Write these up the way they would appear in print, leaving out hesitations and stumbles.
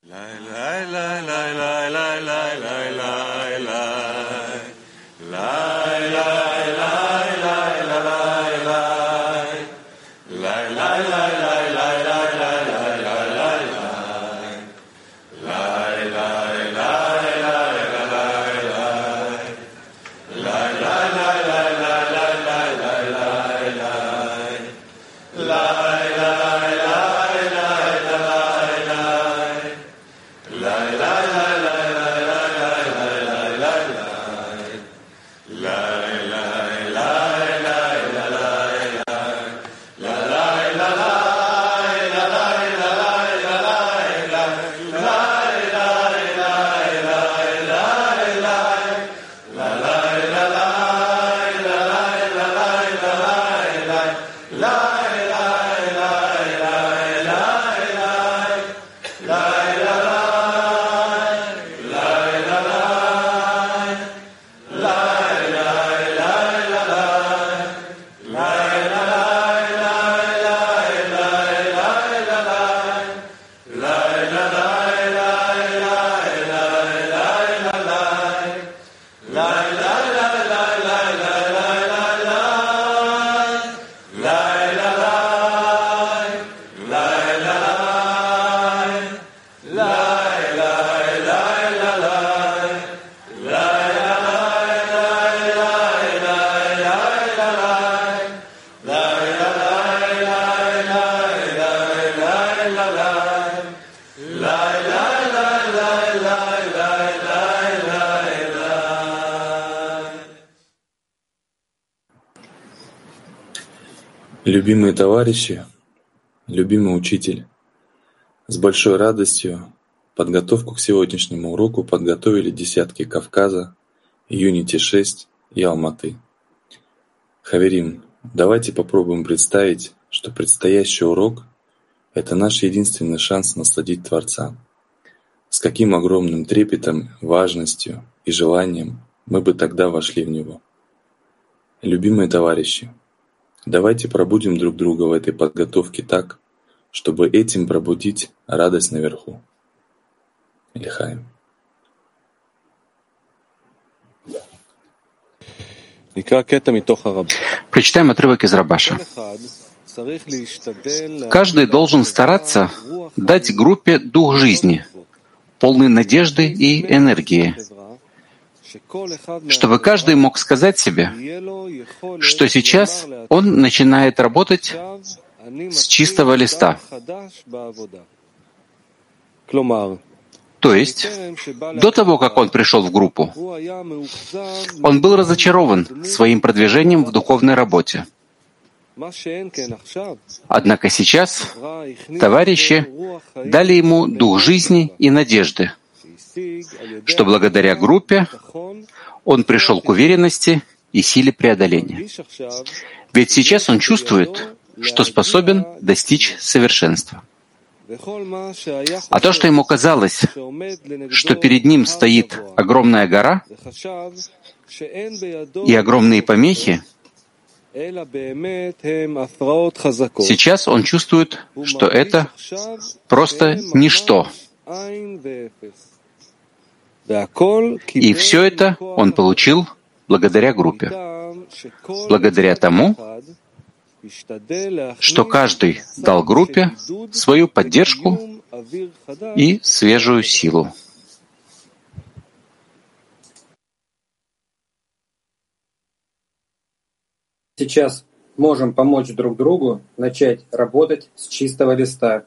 Любимые товарищи, любимый учитель, с большой радостью подготовку к сегодняшнему уроку подготовили десятки Кавказа, Unity 6 и Алматы. Хаверим, давайте попробуем представить, что предстоящий урок — это наш единственный шанс насладить Творца. С каким огромным трепетом, важностью и желанием мы бы тогда вошли в него. Любимые товарищи, давайте пробудим друг друга в этой подготовке так, чтобы этим пробудить радость наверху. Лихаим. Прочитаем отрывок из Рабаша. Каждый должен стараться дать группе дух жизни, полный надежды и энергии, чтобы каждый мог сказать себе, что сейчас он начинает работать с чистого листа. То есть, до того, как он пришел в группу, он был разочарован своим продвижением в духовной работе. Однако сейчас товарищи дали ему дух жизни и надежды, что благодаря группе он пришел к уверенности и силе преодоления. Ведь сейчас он чувствует, что способен достичь совершенства. А то, что ему казалось, что перед ним стоит огромная гора и огромные помехи, сейчас он чувствует, что это просто ничто. И все это он получил благодаря группе, благодаря тому, что каждый дал группе свою поддержку и свежую силу. Сейчас можем помочь друг другу начать работать с чистого листа.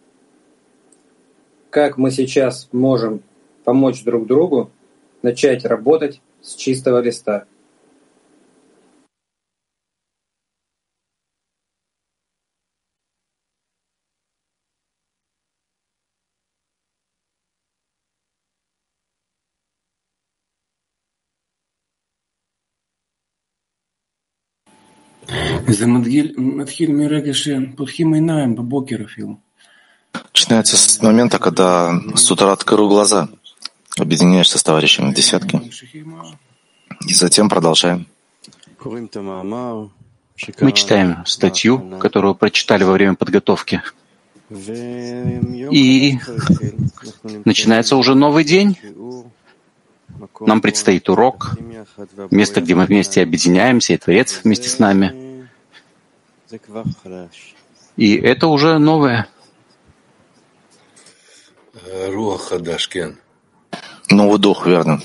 Как мы сейчас можем помочь друг другу начать работать с чистого листа? Начинается с момента, когда с утра открыл глаза, объединяешься с товарищами в десятке, и затем продолжаем. Мы читаем статью, которую прочитали во время подготовки. И начинается уже новый день. Нам предстоит урок, место, где мы вместе объединяемся, и Творец вместе с нами. И это уже новое. Новый дух, верно.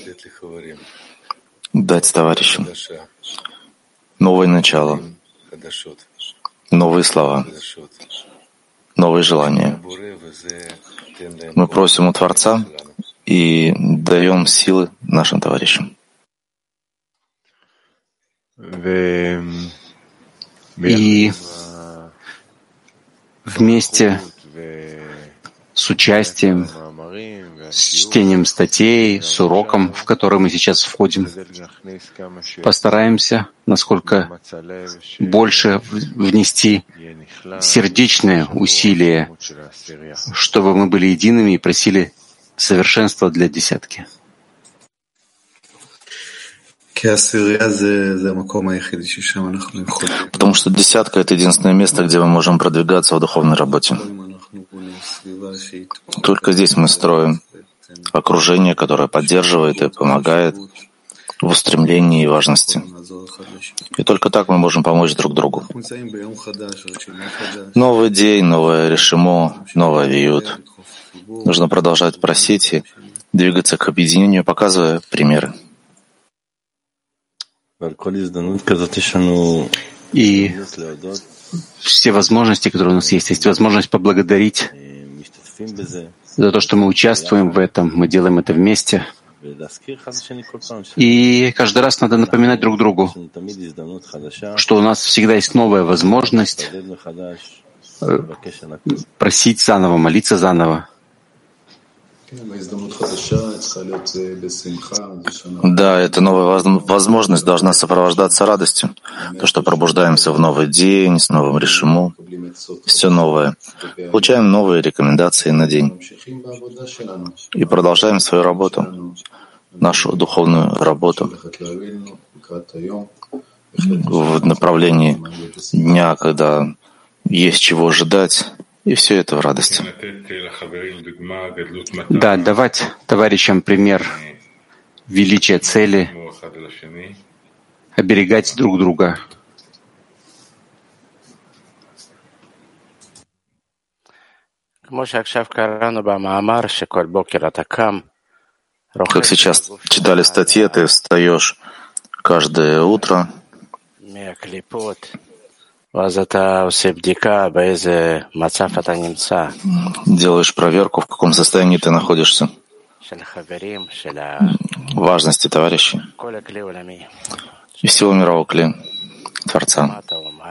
Дать товарищам. Новое начало. Новые слова. Новые желания. Мы просим у Творца и даем силы нашим товарищам. И вместе с участием, с чтением статей, с уроком, в который мы сейчас входим, постараемся, насколько больше внести сердечные усилия, чтобы мы были едиными и просили совершенства для десятки. Потому что десятка — это единственное место, где мы можем продвигаться в духовной работе. Только здесь мы строим окружение, которое поддерживает и помогает в устремлении и важности. И только так мы можем помочь друг другу. Новый день, новое решимо, новое виют. Нужно продолжать просить и двигаться к объединению, показывая примеры. И все возможности, которые у нас есть возможность поблагодарить за то, что мы участвуем в этом, мы делаем это вместе. И каждый раз надо напоминать друг другу, что у нас всегда есть новая возможность просить заново, молиться заново. Да, эта новая возможность должна сопровождаться радостью. То, что пробуждаемся в новый день, с новым решимо, все новое. Получаем новые рекомендации на день. И продолжаем свою работу, нашу духовную работу в направлении дня, когда есть чего ожидать, и все это в радости. Да, давать товарищам пример величия цели, оберегать друг друга. Как сейчас читали в статье, ты встаешь каждое утро, делаешь проверку, в каком состоянии ты находишься, важности товарищей и всего мирового кли, Творца.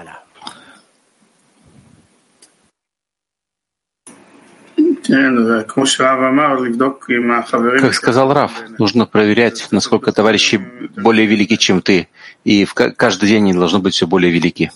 Как сказал Рав, нужно проверять, насколько товарищи более велики, чем ты, и каждый день они должны быть все более велики.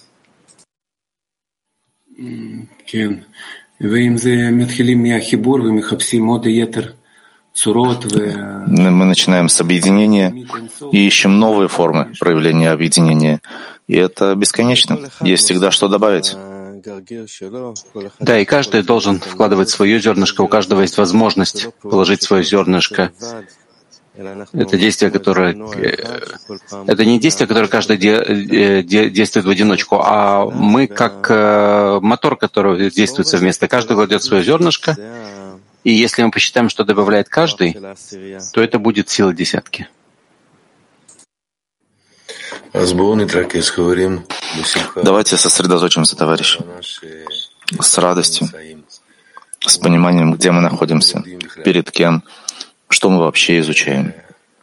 Мы начинаем с объединения и ищем новые формы проявления объединения. И это бесконечно. Есть всегда что добавить. Да, и каждый должен вкладывать свое зернышко. У каждого есть возможность положить свое зернышко. Это действие, которое... Это не действие, которое каждый действует в одиночку, а мы как мотор, который действует совместно. Каждый кладет свое зернышко, и если мы посчитаем, что добавляет каждый, то это будет сила десятки. Давайте сосредоточимся, товарищи, с радостью, с пониманием, где мы находимся, перед кем, что мы вообще изучаем.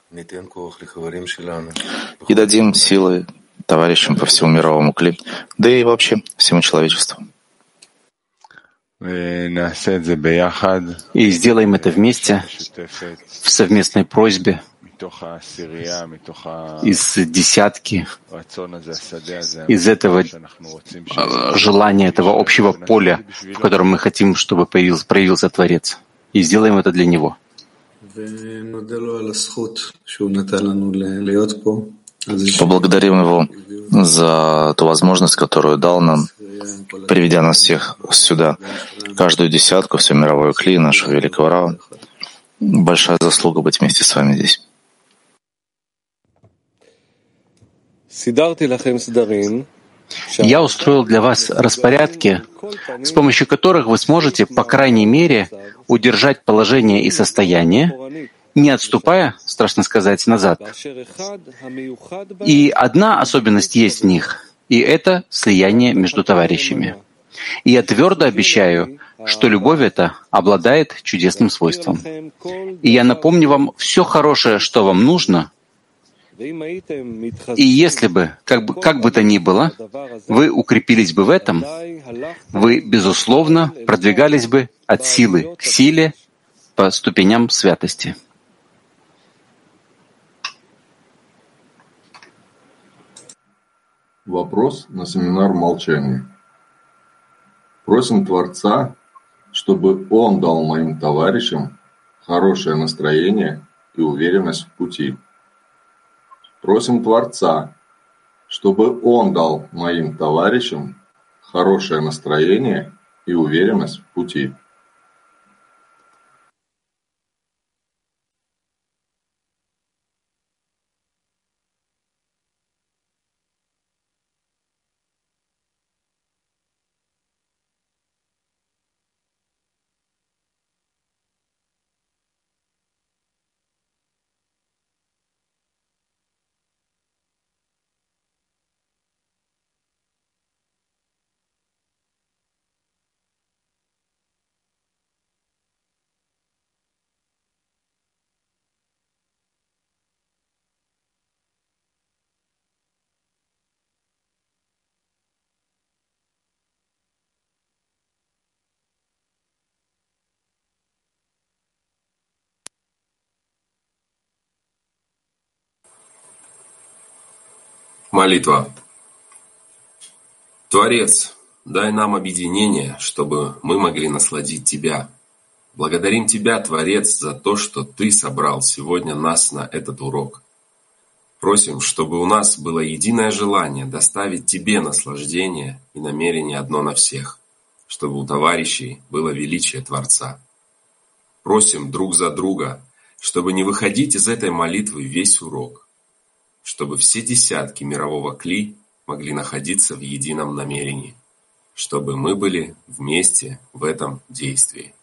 И дадим силы товарищам по всему мировому кли, да и вообще всему человечеству. И сделаем это вместе, в совместной просьбе, из десятки, из этого желания, этого общего поля, в котором мы хотим, чтобы проявился Творец. И сделаем это для Него. Поблагодарим Его за ту возможность, которую дал нам, приведя нас всех сюда, каждую десятку, все мировое кли, нашего великого Рава. Большая заслуга быть вместе с вами здесь. Я устроил для вас распорядки, с помощью которых вы сможете, по крайней мере, удержать положение и состояние, не отступая, страшно сказать, назад. И одна особенность есть в них, и это слияние между товарищами. И я твердо обещаю, что любовь эта обладает чудесным свойством. И я напомню вам все хорошее, что вам нужно, и если бы, как бы то ни было, вы укрепились бы в этом, вы, безусловно, продвигались бы от силы к силе по ступеням святости. Вопрос на семинар молчания. Просим Творца, чтобы Он дал моим товарищам хорошее настроение и уверенность в пути. Просим Творца, чтобы Он дал моим товарищам хорошее настроение и уверенность в пути. Молитва. Творец, дай нам объединение, чтобы мы могли насладить Тебя. Благодарим Тебя, Творец, за то, что Ты собрал сегодня нас на этот урок. Просим, чтобы у нас было единое желание доставить Тебе наслаждение и намерение одно на всех, чтобы у товарищей было величие Творца. Просим друг за друга, чтобы не выходить из этой молитвы весь урок, чтобы все десятки мирового кли могли находиться в едином намерении, чтобы мы были вместе в этом действии.